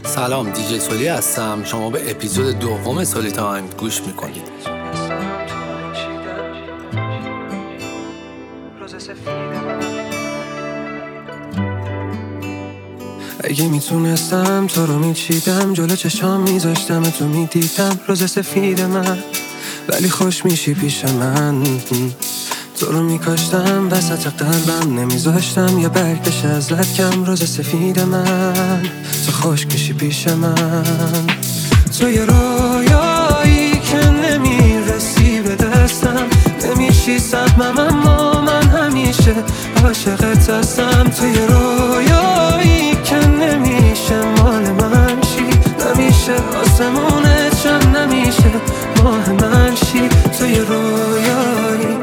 سلام، دیجی سولی هستم. شما به اپیزود دوم سولی تایم گوش میکنید. اگه میتونستم تو رو میچیدم، جلو چشام میذاشتم تو میدیدم روز سفید من، ولی خوش میشی پیش من. تو رو میکاشتم وسط قلبم، نمیذاشتم یه برگش ازت کم. روز سفید من، تو خوش میشی پیش من. تو یه رویایی که نمیرسی به دستم، نمیشی سهمم اما من همیشه عاشقت هستم. تو یه رویایی که نمیشه مال من شی، نمیشه آسمونت شم، نمیشه ماه من شی. تو یه رویایی،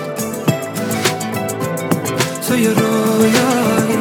تو یه رویایی.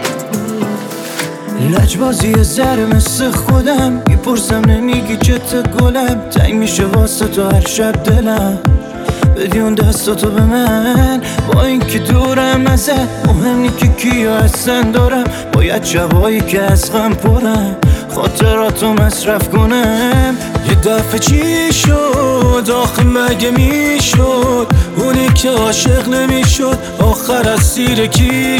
لجبازی زر مثل خودم، میپرسم نمیگی چته گلم. تنگ میشه واسه تو هر شب دلم، بدی اون دستاتو به من. با این که دورم ازت مهم نی که کیا هستن دارم. باید شبایی که از غم پرم خاطراتو مصرف کنم. یه دفعه چی شد آخه مگه میشد؟ اونی که عاشق نمیشد آخر از سیر کی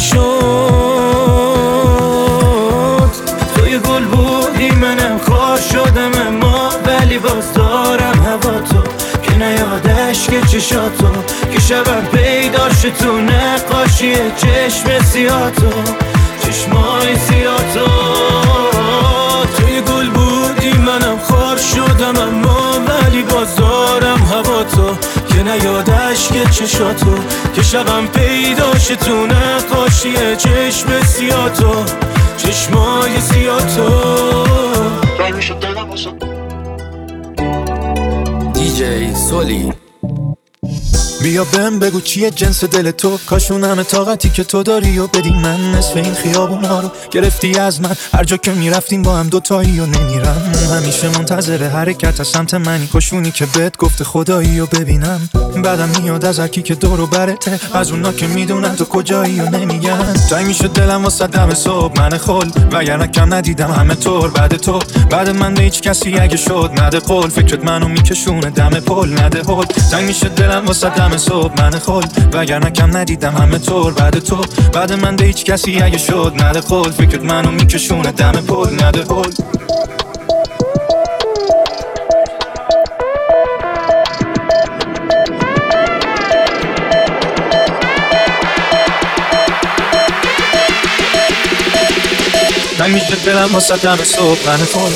شد؟ تو یه گل بودی منم خار شدم، اما ولی باز دارم هوا تو که نیادش که چشاتو، که شبم پیداش تو نقاشی چشم سیاتو، چشمای سیاتو. تو یه گل بودی منم خار شدم، اما ولی باز دارم هوا تو که نیادش که چشاتو، که شبم پیداش تو نقاشی چشم سیاتو، چشمای سیاتو. دیجی سولی. بیا بهم بگو چیه جنس دل تو، کاشون همه طاقتی که تو داری و بدی من. نصف این خیابون ها رو گرفتی از من، هر جا که میرفتیم با هم دوتایی و نمیرم. همیشه منتظر حرکت از سمت منی، کاشونی که بهت گفته خدایی و ببینم. بعدم میاد از هرکی که دور و برته، از اونا که میدونن تو کجایی و نمیگن. تنگ میشه دلم واسه دم صبح من خل، وگرنه کم ندیدم همه طور بعد تو. بعد من به هیچ کسی اگه شد نده قول، فکرت منو میکشونه دم پل نده هول. تنگ میشه دلم واسه دم صبح من خل، وگرنه کم ندیدم همه طور بعد تو. بعد من به هیچ کسی اگه شد نده قول، فکرت منو میکشونه دم پل نده هول. تنگ میشه دلم واسه دم صبح من خل.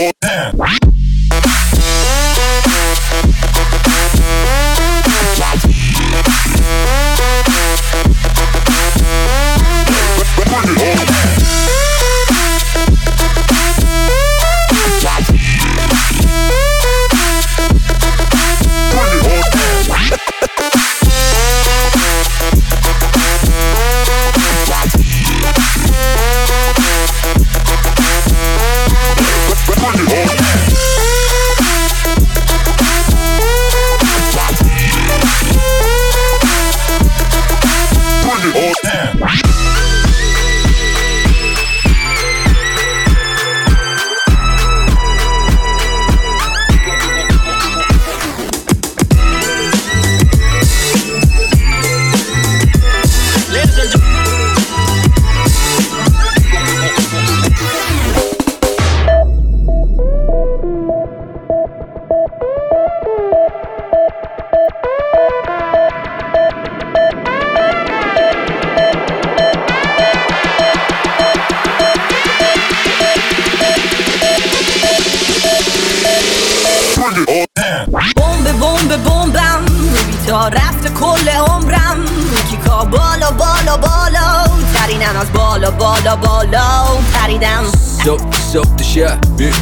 بمبم تا رفت کل عمرم، کیکا بالا بالا بالا ترینم، از بالا بالا بالا پریدم. صبح تا شب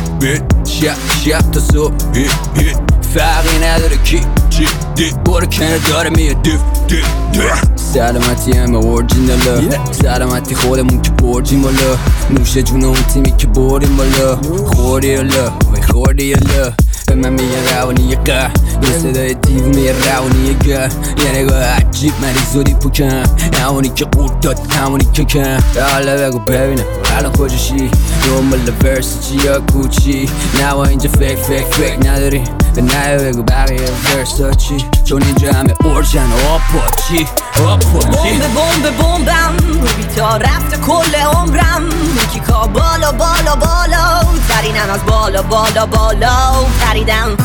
شب تا صبح فرقی نداره کی چی دی، برو کنه داره میه دیف سلامتی همه اورجیناله، سلامتی خودمون که برجیم بالا، نوش جون اون تیمی که بریم بالا. خوردی الا خوردی الا به من میگن روانی قهر، یه صدای دیوونه روانی گر، یه نگاه عجیب مریض و دیپوکم، همونی که قورت داد همونی که کم. حالا بگو ببینم الان کجاشی، دنبال ورسیچی یا کوچی، نوا اینجا فکر نداری، به نه بگو بقیه ورسا چی، چون اینجا همه اورژن و آپاچی. بمبم رو بیتا رفته کل عمرم، یکی کا بالا ترینم از بالا تریدم.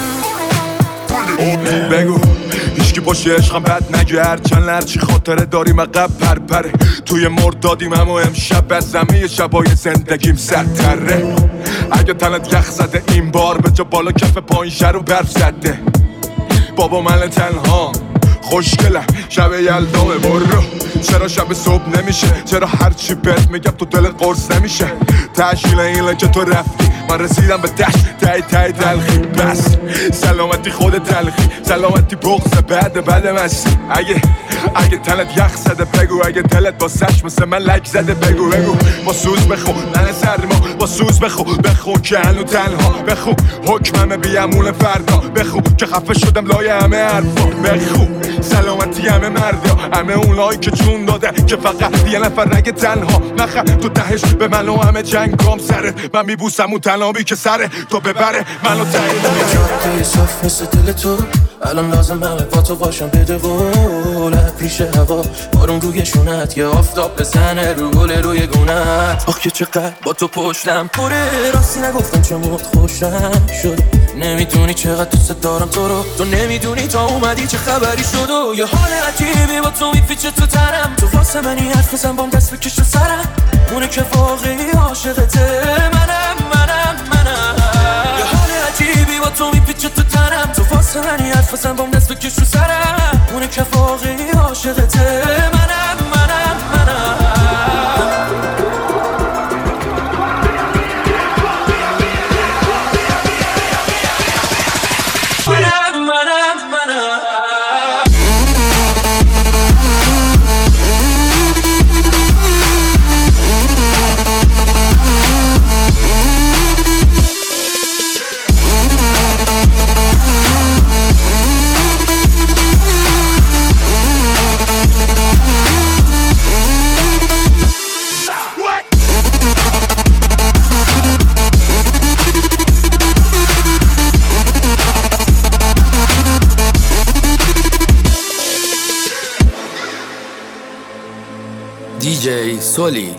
بگو هیچکی باشه عشقم بد نگرد، چند لرچی خاطره داریم عقب پرپره، توی مرد دادیم اما امشب از همه شبای زندگیم سرتره. اگه تنت یخ زده این بار به جا بالا کف پایین شر و برف زده، بابا من تنها خوشگلم شب یلدامه برو، چرا شب صبح نمیشه، چرا هرچی بهت میگم تو دلت قرص نمیشه، تشکیل اینه که تو رفتی من رسیدم به تای تلخی، بس سلامتی خود تلخی، سلامتی بغض بعد مستی. اگه تنت یخ زده بگو، اگه دلت با سش مثل من لک زده بگو با سوز بخو ننه سرما، با سوز بخو که هنو تنها، بخو حکممه بیامون فردا، بخو که خفه شدم لای همه حرفا، بخو سلامتی همه مردا، همه اونایی که جون داده که فقط یه نفر نگه تنها نخه، تو تهش به من و همه جنگام سره، من میبوسم اون تنابی که سره تو ببره منو توی صف مثل دل تو الان لازم همه با تو باشم بده و پیش هوا بارون روی شونت، یه آفتاب بزنه رو گل روی گونت. آخ که چقدر با تو پشتم پره، راستی نگفتم چه موت خوشم شد، نمیدونی چقدر دوست دارم تو رو، تو نمیدونی تا اومدی چه خبری شد و یه حال عجیبی با تو میپیچه تو تنم، تو واسه منی حرف بزن بام دست بکش تو سرم، اونه که واقعی عاشقته منم یه حال عجیبی با تو میپیچه تو تنم، تو واسه منی حرف بزن بام دست بکش تو سرم، اونه که واقعی عاشقته منم. DJ سولی.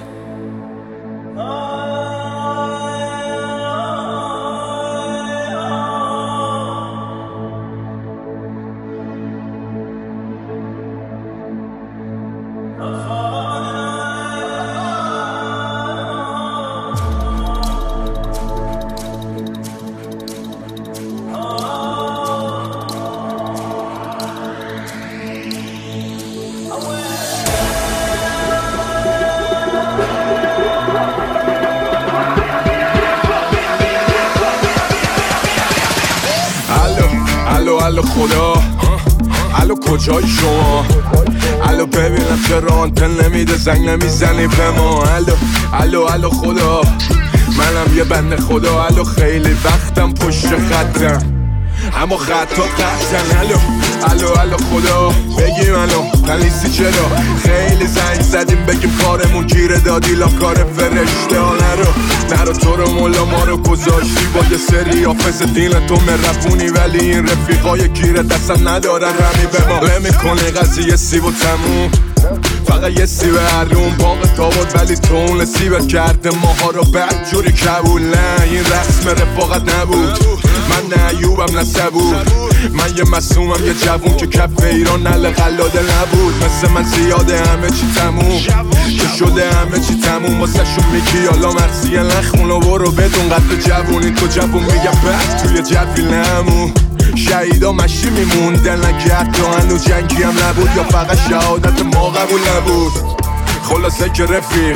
الو خدا، الو کجای شما، الو ببینم چرا آنتن نمیده زنگ نمیزنی به ما، الو خدا، منم یه بنده خدا، الو خیلی وقتم پشت خطم اما خطا قطعن، الو خدا بگی منو تنیسی چرا خیلی زنگ زدیم بگیم کارمون گیره دادی لا کار فرشته ها نرو تو رو مولا ما رو گذاشتی با یه سری حافظ دین تو مرفونی، ولی این رفیقای گیره دستم ندارن همی به ما نمیکنه قضیه سیب و تموم، فقط یه سیب هرون باقی تابود، ولی تو اون سیبت کرده ماها رو بد جوری کبول، نه این رسم رفاقت نبود، من نه ایوبم نه سبود، من یه مسومم یه جوون که کف ایران نل قلاده نبود، مثل من زیاده همه چی تموم که شده همه چی تموم، واسه شون میگی حالا مرسیه نخونو برو بدون قدر جوونی، تو جوون میگه بد توی جوی نمون، شهیدا مشی میموندن اگه حتی هنو جنگی هم نبود، یا فقط شهادت ما قبول نبود، خلاصه که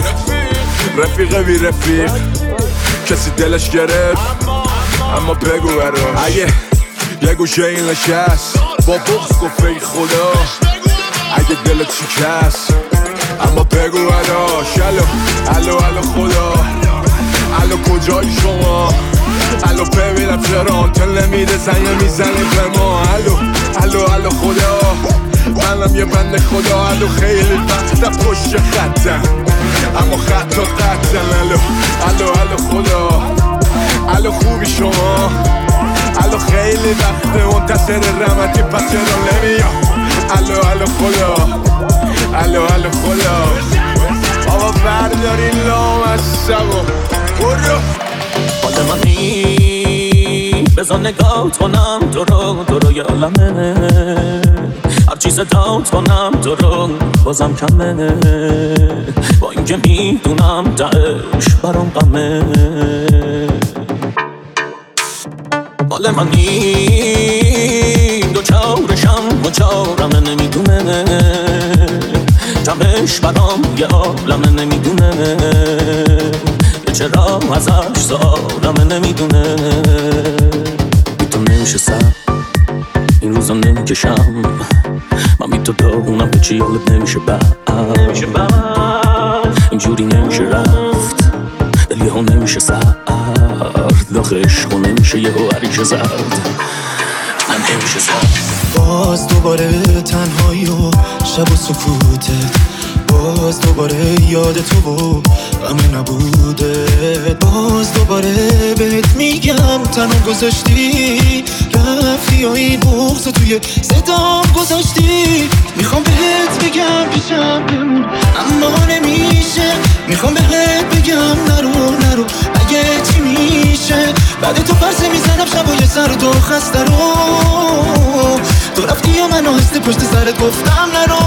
رفیق بی رفیق کسی دلش گرفت، اما بگو برا اگه یه گوشه این نشست با بغض گفت ای خدا، اگه دلت شکست اما بگو براش الو خدا، الو کجای شما، الو ببینم چرا آنتن نمیده زنگ میزنی به ما الو خدا منم یه بنده خدا الو خیلی وقتا پشت خطم اما خطا قطعم الو خدا الو خوبی شما الو خیلی وقته منتظر رحمتی پس چرا نمیام الو خدا الو خدا آقا برداری لام از شبا برو حال منی بزن نگاه کنم تو رو یالمه هرچی صدات کنم تو رو بازم کمه با اینکه میدونم تهش برام غمه حال منی دو چارشم و چارم نمیدونه جمعش برام یه عالم نمیدونه چرا ازش سارم نمیدونه بی تو نمیشه سر این روزا نمیکشم من بی تو دارونم به چی حالت نمیشه بعد اینجوری نمیشه رفت دلی ها نمیشه سرد داخل عشق ها نمیشه یه هریشه زرد من نمیشه سرد باز دوباره تنهایی و شب و سکوتت باز دوباره یاد تو و غم نبوده باز دوباره بهت میگم تنها گذاشتی رفتی و این بغض توی صدام گذاشتی میخوام بهت بگم پیشم بمون اما نمیشه میخوام بهت بگم نرو اگه چی میشه بعد تو پرسه میزنم شبای سرد و خسته رو تو رفتی و من آهسته پشت سرت گفتم نرو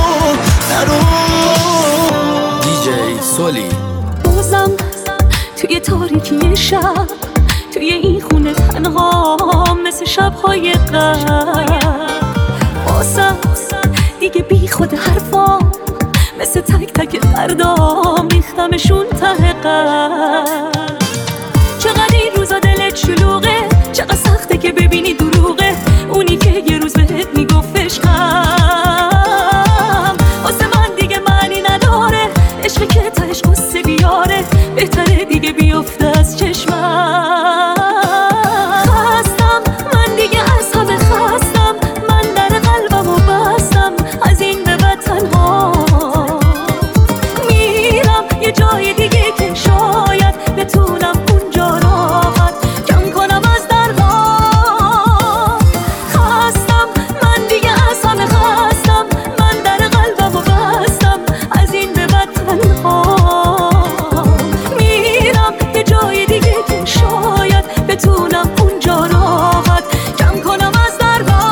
دیجی سولی بازم توی تاریکی شب توی این خونه تنها مثل شب‌های قبل بازم دیگه بی خود حرفام مثل تک تک فردام ریختمشون ته قلب چقدر این روزا دلت شلوغه چقدر سخته که ببینی دروغه اونی که یه روز بهت میگفت عشقم واسه من دیگه معنی نداره عشقی که تهش قصه بیاره بهتره دیگه بیفته از چشمم خستم من دیگه از همه خستم من در قلبمو بستم از این به بعد تنها میرم یه جای دیگه که شاید بتونم اونجا راحت کم کنم از درها خستم من دیگه از همه خستم من در قلبمو بستم از این به بعد تنها میرم یه جای دیگه که شاید بتونم اونجا راحت کم کنم از درها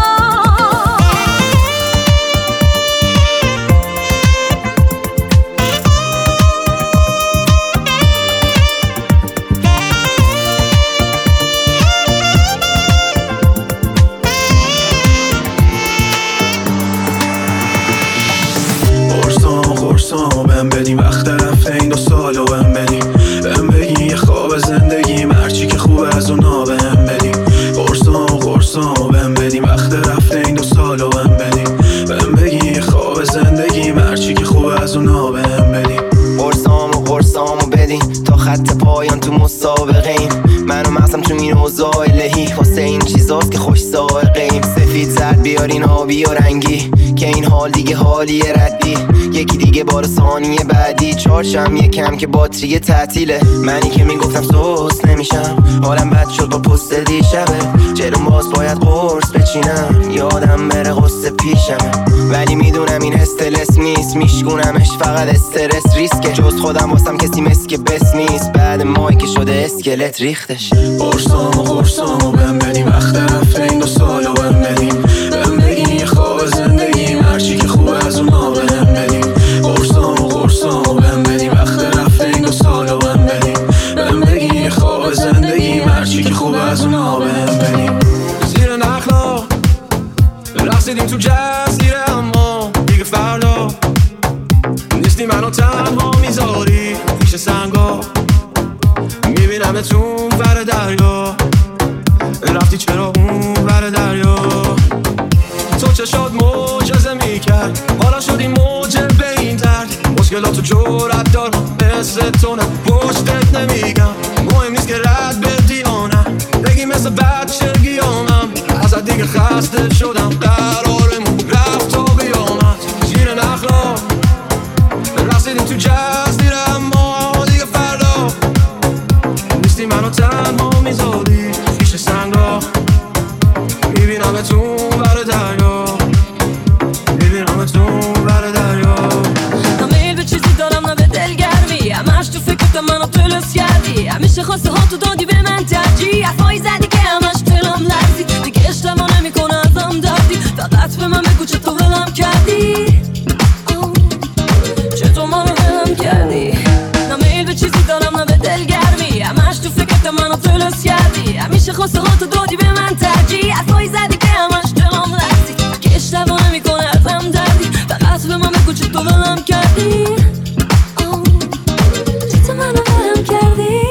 قرصامو بهم بدیم وقت رفته این 2 سالو بهم بدیم بهم بگی یه خواب زندگیم هرچی که خوبه از اونا بهم بدیم قرصامو بهم بدیم وقت رفته این 2 سالو بهم بدیم بهم بگی یه خواب زندگیم هرچی که خوبه از اونا بهم بدیم قرصامو بدین تا خط پایان تو مسابقیم منو مغزم تو این اوضاع الهی واسه این چیزاست که خوش سائقیم سفید زرد بیارین آبی و رنگی که این حال دیگه حالی ردی یکی دیگه بار ثانیه بعدی چارشم یکم که باتری تعطیله منی که میگفتم سوس نمیشم حالم بد شد با پست دیشبه جلوم باز باید قرص بچینم یادم بره قصه پیشمه ولی میدونم این استرس نیست میشگونمش فقط استرس ریسکه جز خودم واسم کسی مسک بس نیست بعد مایی که شده اسکلت ریختش قرصامو بهم بدیم وقت رفته این 2 سالو بهم بدیم بهم بگی یه خواب زندگیم هرچی که خوبه از اونا بهم بدیم قرصامو بهم بدیم وقت رفته این 2 سالو بهم بدیم بهم بگی یه خواب زندگیم هرچی که خوبه از اونا بهم بدیم زیر نخلا رقصیدیم تو جزیره اما دیگه فردا نیستی منو تنها میذاری پیش سنگا میبینم تو ور دریا رفتی چرا اون ور دریا تو چشات معجزه میکرد حالا شدی موجه به این درد مشکلاتو جرأت دارم مثل تو نه پشتت نمیگم مهم نیست که رد بدی آنم خسته شدم قرارمون رفت و بیامد زیر نخلا رسیدیم تو جزیره اما دیگه فردا نیستی منو تنها میذاری پیش سنگا میبینمتون بر دریا میبینمتون بر دریا میل به چیزی دارم نه به دلگرمی همش تو فکرت منو تلس کردی همیشه خواسته ها تو دادی به من ترجیح حرفایی زدی که همش دلم لرزی دیگه اشتباه نمیکنه ازم دردی فقط به من بگو چطور ولم کردی چطور منو ولم کردی میل به چیزی دارم نه به دلگرمی همش تو فکرت منو تلس کردی همیشه خواسته ها تو دادی به من ترجیح حرفایی زدی که همش دلم لرزی دیگه اشتباه نمیکنه ازم دردی فقط به من بگو چطور ولم کردی چطور منو ولم کردی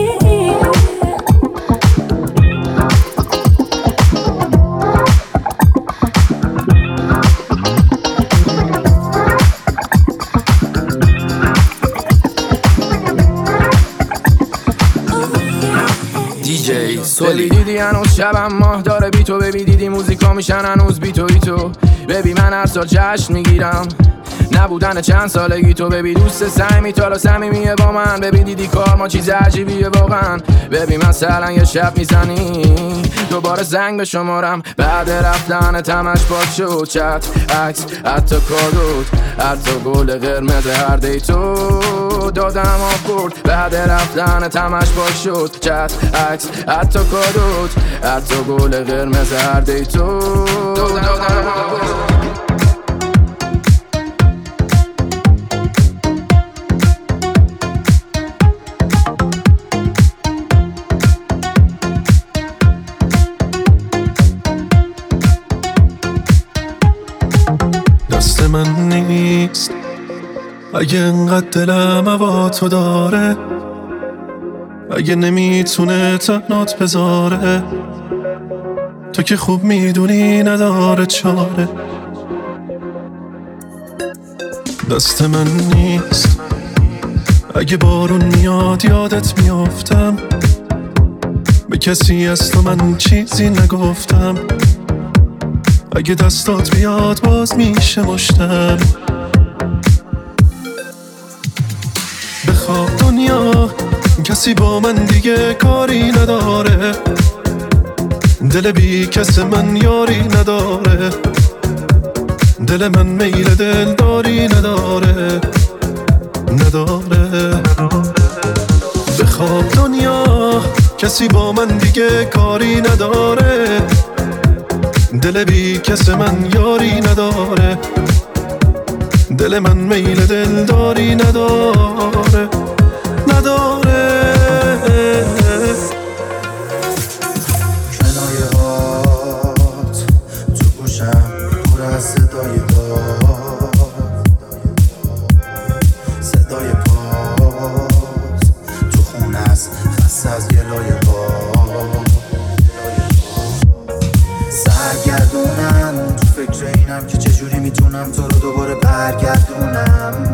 دلی دیدی هنوز شبم ماه داره بی تو ببی دیدی موزیکا میشن هنوز بی توی تو ببی من هر سال جشن میگیرم نبودن چند سالگی تو ببی دوست سعی تو رو صمیمیه با من ببی دیدی کار ما چیز عجیبیه واقعا ببی مثلا یه شب میزنی دوباره زنگ به شمارم بعد رفتن تمش باز شد چت عکس حتی کادوت حتی گل قرمز هر دی تو دادم آفورد بعد رفتن تمش باز شد چت عکس حتی کادوت حتی گل قرمز هر دی تو دادم آفورد دست من نیست اگه انقدر دلم هوا تو داره اگه نمیتونه تنات بذاره تو که خوب میدونی نداره چاره دست من نیست اگه بارون میاد یادت میافتم به کسی از تو من چیزی نگفتم اگه دستات بیاد باز میشه مشتم بخواب دنیا کسی با من دیگه کاری نداره دل بی کس من یاری نداره دل من میل دلداری نداره بخواب دنیا کسی با من دیگه کاری نداره دل بی کس من یاری نداره دل من میل دلداری نداره کنایه هات تو گوشم پر از صدای داد صدای پاس تو خونه است خسته از گلای باد سرگردونم تو فکر اینم که چجوری میتونم تو رو دوباره برگردونم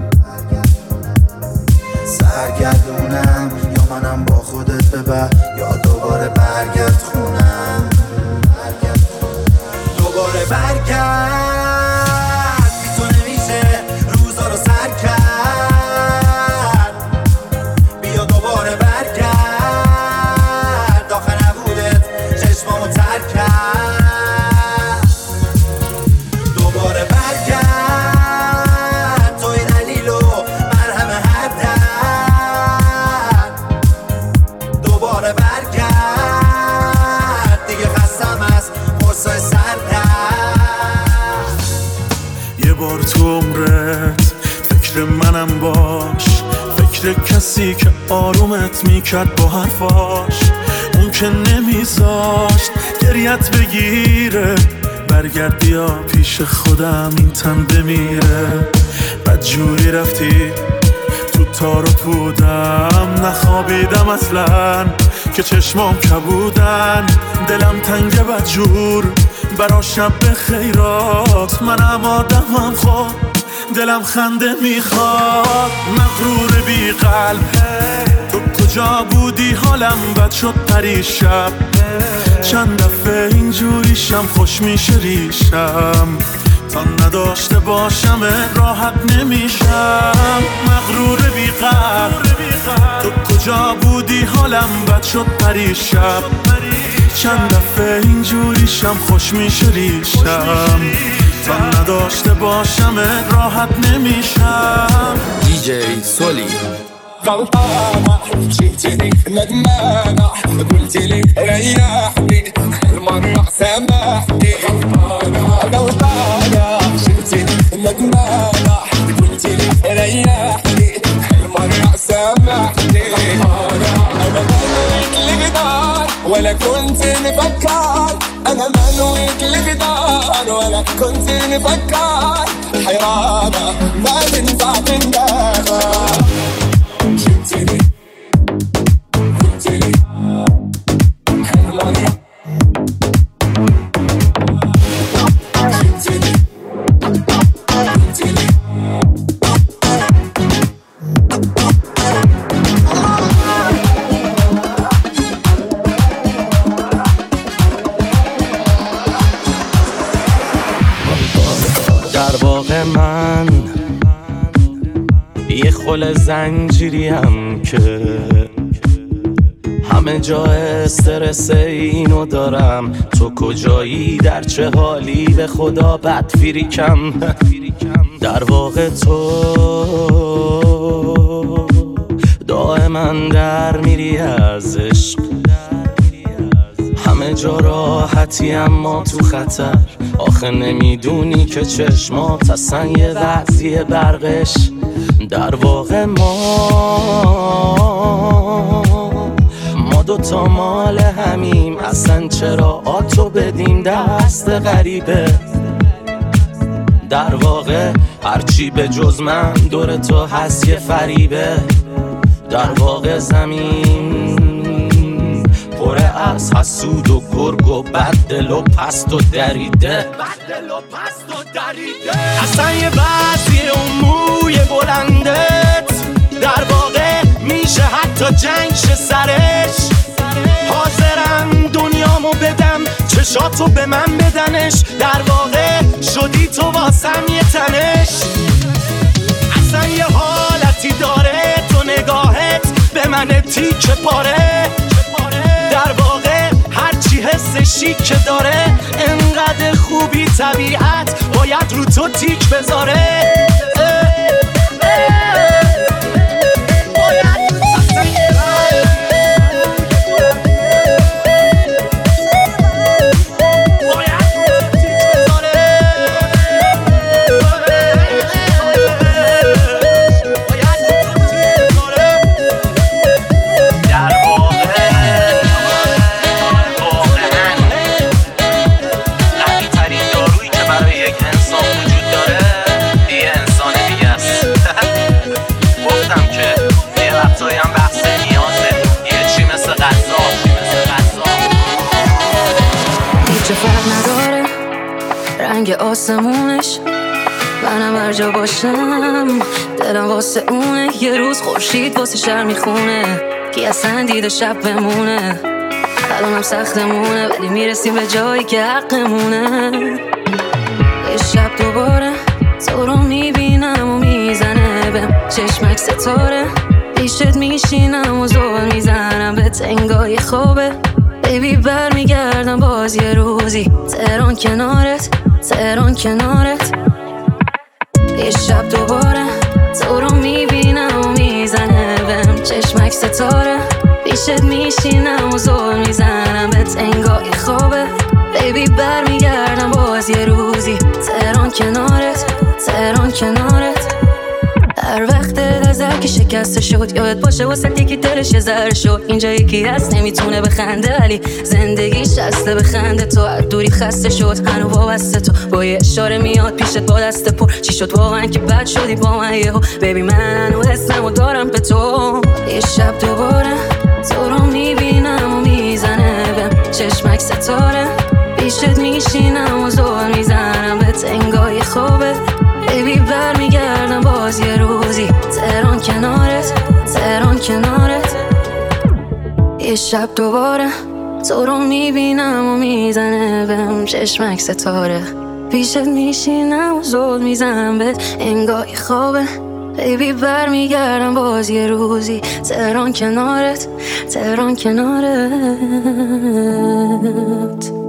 سرگردونم یا منم با خودت ببر یا دوباره برگرد خونم دوباره برگرد بی تو نمیشه روزا رو سر کرد بیا دوباره برگرد آخه نبودت چشمامو تر کرد دوباره برگرد توی دلیل و مرهم هر درد دوباره برگرد دیگه خستم از قرصای سردرد یه بار تو عمرت فکر منم باش فکر کسی که آرومت میکرد با حرفاش اون که نمیذاشت گریت بگیره برگرد بیا پیش خودم این تن بمیره بدجوری رفتی تو تار و پودم نخوابیدم اصلا که چشمام کبودن دلم تنگ بدجور برا شب خیرات منم آدمم خود دلم خنده میخواد مغرور بی قلب تو کجا بودی حالم بد شد پریشب، چند دفعه اینجوریشم خوش میشه ریشم، تا نداشته باشم راحت نمیشم، مغرور بی‌قرار. تو کجا بودی حالم بد شد پریشب، چند دفعه اینجوریشم خوش میشه ریشم، تا نداشته باشم راحت نمیشم. دیجی سولی غلطانة جيتني ندمانة قلتلي ريحني المرة سامحني غلطانة جيتني ندمانة قلتلي ريحني المرة سامحني أنا منويك لغدار ولا كنت نفكر، أنا منويك لغدار ولا كنت نفكر، حيرانة ما تنفع تندم. در واقع من یه خل زنجیریم که همه جا استرس اینو دارم، تو کجایی در چه حالی به خدا بد فیریکم. در واقع تو دائما در میری از عشق، همه جا راحتی اما تو خطر، آخه نمیدونی که چشمات اصلا یه وضعیه برقش. در واقع ما دوتا مال همیم، اصلا چرا آتو بدیم دست غریبه. در واقع هرچی به جز من دور تو هست یه فریبه. در واقع زمین پره از حسود و گرگ و بددل و پست و دریده، اصلا یه بعضی اون موی بلندت در واقع میشه حتی جنگ شه سرش. حاضرم دنیامو بدم چشاتو به من بدنش، در واقع شدی تو واسم یه تنش. اصلا یه حالتی داره تو نگاهت به من تیکه پاره، در واقع هرچی حس شیک داره انقدر خوبی طبیعت باید رو تو تیک بذاره. رنگ آسمونش منم هر جا باشم دلم واسه اونه. یه روز خورشید واسه شهر میخونه کی اصلا دیده شب بمونه. الانم سختمونه ولی میرسیم به جایی که حقمونه. یه شب دوباره تو رو میبینم و میزنه بهم چشمک ستاره، پیشت میشینم و زول میزنم به تنگای خوابه. بیبی برمیگردم باز یه روزی تهران کنارت، تهران کنارت. یه شب دوباره تو رو میبینم و میزنه بهم چشمک ستاره، پیشت میشینم و زول میزنم به تنگای خوابه. بیبی برمیگردم باز یه روزی تهران کنارت، تهران کنارت. هر وقت نظر که شکسته شد یادت باشه واسه یکی دلش ذره شد. اینجا یکی هست نمیتونه بخنده ولی زندگیش هسته بخنده. تو از دوری خسته شد هنو وابسته تو با یه اشاره میاد پیشت با دست پر. چی شد واقعا که بد شدی با من یهو؟ بیبی من هنو حسمو دارم به تو. یه شب دوباره تو رو میبینم و میزنه بهم چشمک ستاره، پیشت میشینم و زول میزنم به تنگای خوابه. بیبی برمیگردم باز یه روزی تهران کنارت، تهران کنارت. یه شب دوباره تو رو میبینم و میزنه بهم چشمک ستاره، پیشت میشینم و زود میزنم بهت انگار یه خوابه. بیبی برمیگردم باز یه روزی، تهران کنارت، تهران کنارت.